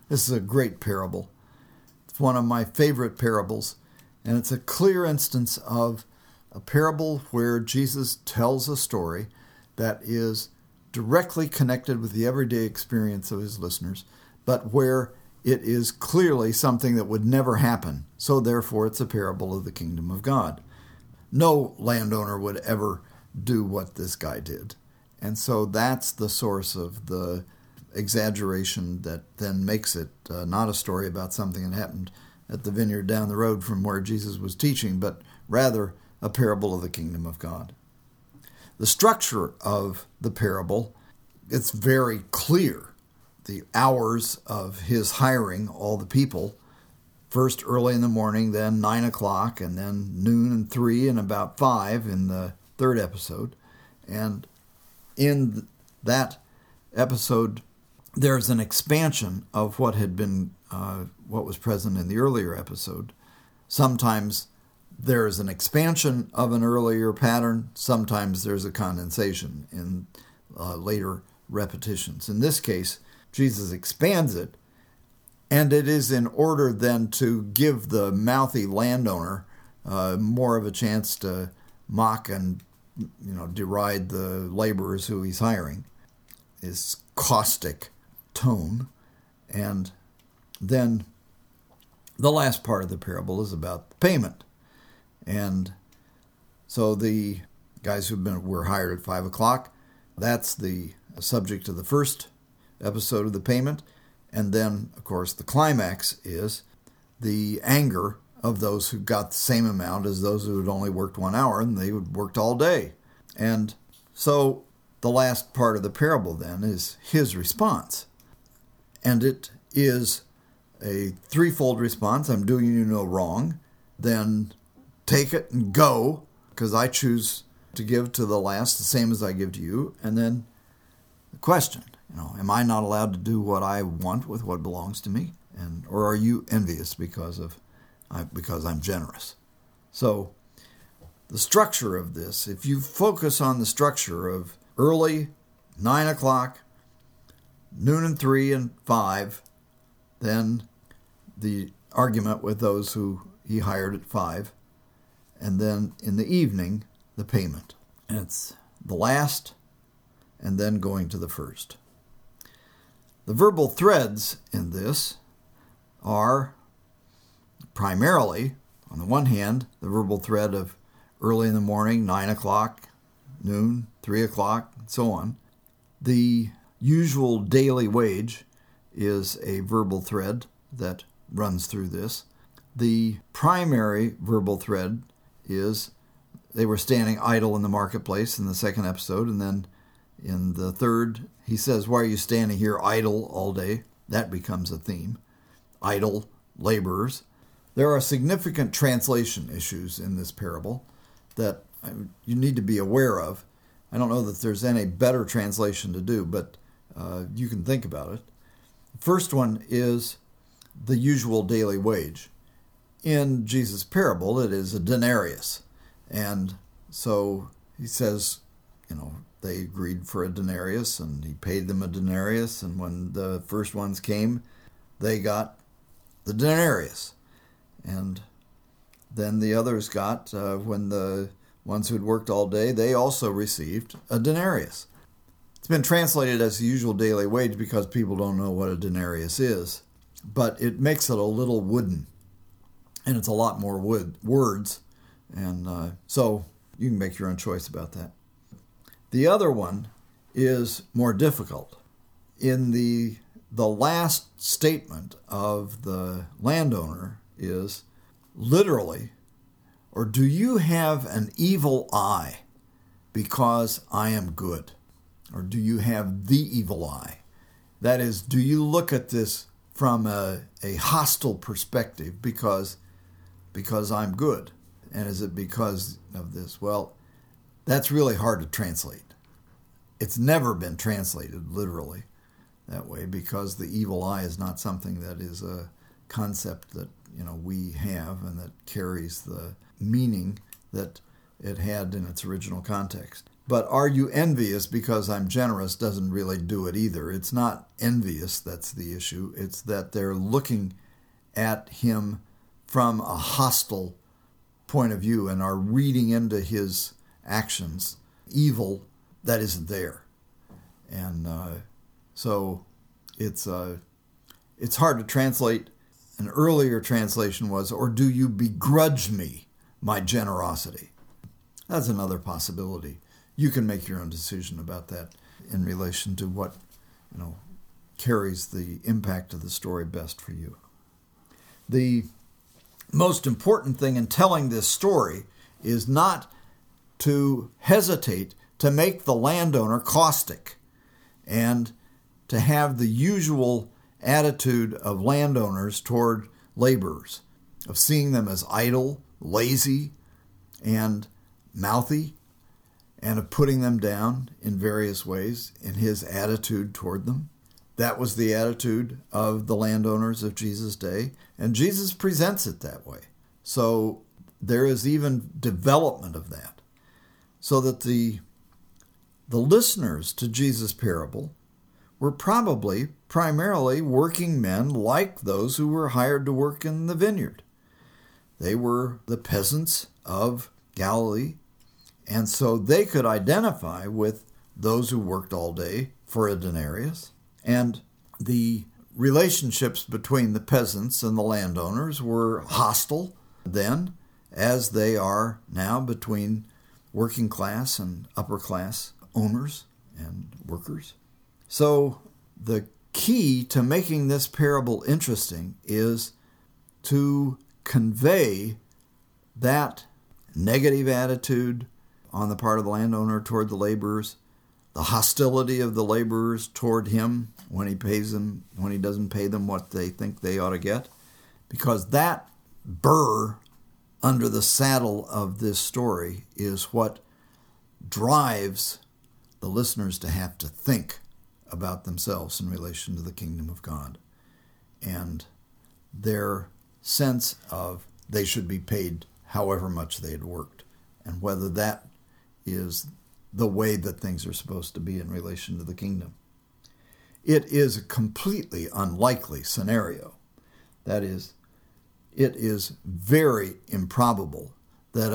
This is a great parable. It's one of my favorite parables, and it's a clear instance of a parable where Jesus tells a story that is directly connected with the everyday experience of his listeners, but where it is clearly something that would never happen. So therefore, it's a parable of the kingdom of God. No landowner would ever do what this guy did. And so that's the source of the exaggeration that then makes it not a story about something that happened at the vineyard down the road from where Jesus was teaching, but rather a parable of the kingdom of God. The structure of the parable, it's very clear. The hours of his hiring all the people, first early in the morning, then 9 o'clock, and then noon and 3 and about 5 in the third episode. And in that episode, there's an expansion of what had been, what was present in the earlier episode. Sometimes there's an expansion of an earlier pattern. Sometimes there's a condensation in later repetitions. In this case, Jesus expands it, and it is in order then to give the mouthy landowner more of a chance to mock and deride the laborers who he's hiring. His caustic tone. And then the last part of the parable is about the payment. And so the guys were hired at 5 o'clock. That's the subject of the first episode of the payment. And then, of course, the climax is the anger of those who got the same amount as those who had only worked 1 hour, and they had worked all day. And so the last part of the parable then is his response. And it is a threefold response. I'm doing you no wrong. Then take it and go, because I choose to give to the last the same as I give to you. And then the question, am I not allowed to do what I want with what belongs to me? Or are you envious because I'm generous? So the structure of this, if you focus on the structure of early, 9 o'clock, noon and 3 and 5, then the argument with those who he hired at 5, and then in the evening, the payment. And it's the last, and then going to the first. The verbal threads in this are primarily, on the one hand, the verbal thread of early in the morning, 9 o'clock, noon, 3 o'clock, and so on. The usual daily wage is a verbal thread that runs through this. The primary verbal thread is they were standing idle in the marketplace in the second episode, and then in the third, he says, why are you standing here idle all day? That becomes a theme. Idle laborers. There are significant translation issues in this parable that you need to be aware of. I don't know that there's any better translation to do, but you can think about it. The first one is the usual daily wage. In Jesus' parable, it is a denarius. And so he says, they agreed for a denarius, and he paid them a denarius, and when the first ones came, they got the denarius. And then the others got, when the ones who'd worked all day, they also received a denarius. It's been translated as the usual daily wage because people don't know what a denarius is, but it makes it a little wooden, and it's a lot more words, and so you can make your own choice about that. The other one is more difficult. In the last statement of the landowner is literally, or do you have an evil eye because I am good? Or do you have the evil eye? That is, do you look at this from a hostile perspective because I'm good? And is it because of this? Well, that's really hard to translate. It's never been translated literally that way because the evil eye is not something that is a concept that we have and that carries the meaning that it had in its original context. But are you envious because I'm generous doesn't really do it either. It's not envious that's the issue. It's that they're looking at him from a hostile point of view and are reading into his actions evil that isn't there. And so it's hard to translate. An earlier translation was, or do you begrudge me my generosity? That's another possibility. You can make your own decision about that in relation to what, carries the impact of the story best for you. The most important thing in telling this story is not to hesitate to make the landowner caustic and to have the usual attitude of landowners toward laborers, of seeing them as idle, lazy, and mouthy, and of putting them down in various ways in his attitude toward them. That was the attitude of the landowners of Jesus' day, and Jesus presents it that way. So there is even development of that, so that the listeners to Jesus' parable were probably primarily working men like those who were hired to work in the vineyard. They were the peasants of Galilee, and so they could identify with those who worked all day for a denarius. And the relationships between the peasants and the landowners were hostile then, as they are now between working class and upper class owners and workers. So the key to making this parable interesting is to convey that negative attitude on the part of the landowner toward the laborers, the hostility of the laborers toward him when he doesn't pay them what they think they ought to get, because that burr under the saddle of this story is what drives the listeners to have to think about themselves in relation to the kingdom of God and their sense of they should be paid however much they had worked, and whether that is the way that things are supposed to be in relation to the kingdom. It is a completely unlikely scenario. That is, it is very improbable that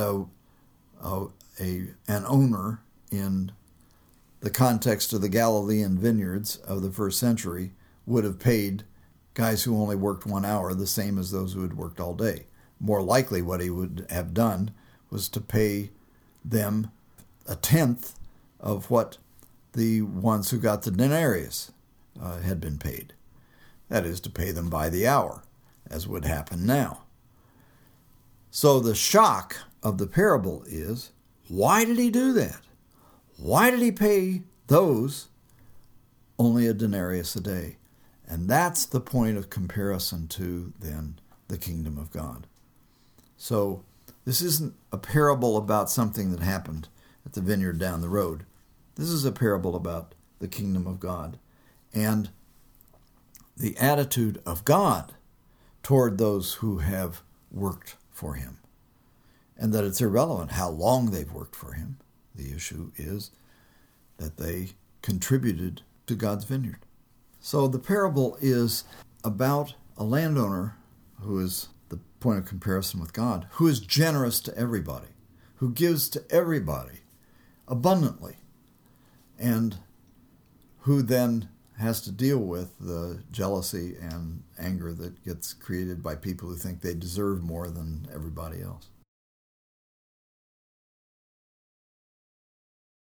an owner in the context of the Galilean vineyards of the first century would have paid guys who only worked 1 hour the same as those who had worked all day. More likely what he would have done was to pay them a tenth of what the ones who got the denarius had been paid. That is, to pay them by the hour, as would happen now. So the shock of the parable is, why did he do that? Why did he pay those only a denarius a day? And that's the point of comparison to, then, the kingdom of God. So this isn't a parable about something that happened at the vineyard down the road. This is a parable about the kingdom of God and the attitude of God toward those who have worked for him. And that it's irrelevant how long they've worked for him. The issue is that they contributed to God's vineyard. So the parable is about a landowner who is the point of comparison with God, who is generous to everybody, who gives to everybody abundantly, and who then has to deal with the jealousy and anger that gets created by people who think they deserve more than everybody else.